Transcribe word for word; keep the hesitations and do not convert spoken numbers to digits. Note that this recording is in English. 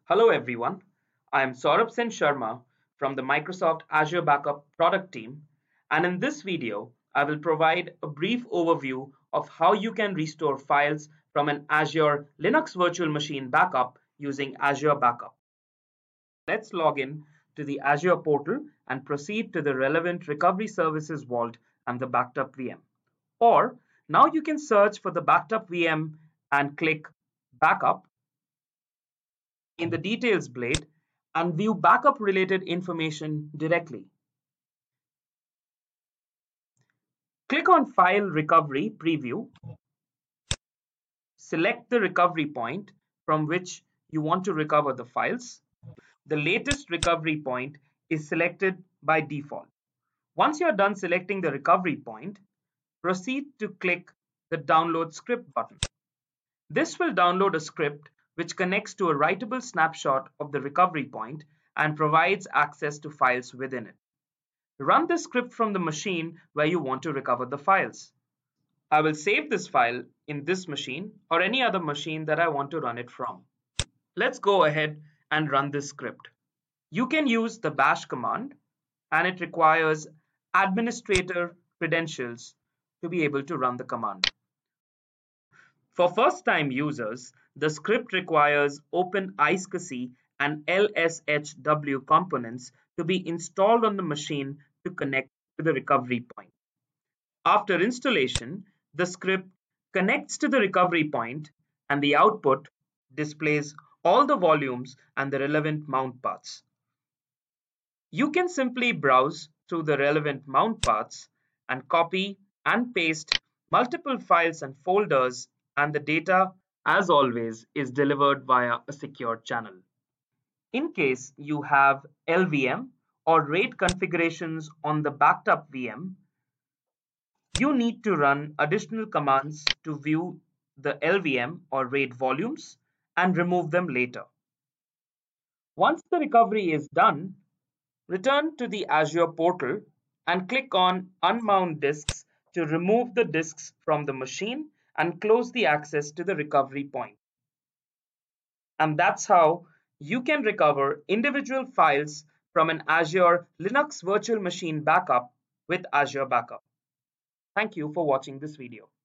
Hello everyone, I am Saurabh Sen Sharma from the Microsoft Azure Backup product team, and in this video I will provide a brief overview of how you can restore files from an Azure Linux virtual machine backup using Azure Backup. Let's log in to the Azure portal and proceed to the relevant recovery services vault and the backed up V M. Or now you can search for the backed up V M and click Backup in the Details blade and view backup related information directly. Click on File Recovery Preview. Select the recovery point from which you want to recover the files. The latest recovery point is selected by default. Once you are done selecting the recovery point, proceed to click the Download Script button. This will download a script which connects to a writable snapshot of the recovery point and provides access to files within it. Run this script from the machine where you want to recover the files. I will save this file in this machine or any other machine that I want to run it from. Let's go ahead and run this script. You can use the bash command, and it requires administrator credentials to be able to run the command. For first-time users, the script requires OpenISCSI and L S H W components to be installed on the machine to connect to the recovery point. After installation, the script connects to the recovery point and the output displays all the volumes and the relevant mount paths. You can simply browse through the relevant mount paths and copy and paste multiple files and folders, and the data, as always, is delivered via a secure channel. In case you have L V M or RAID configurations on the backed up V M, you need to run additional commands to view the L V M or RAID volumes and remove them later. Once the recovery is done, return to the Azure portal and click on Unmount Disks to remove the disks from the machine and close the access to the recovery point. And that's how you can recover individual files from an Azure Linux virtual machine backup with Azure Backup. Thank you for watching this video.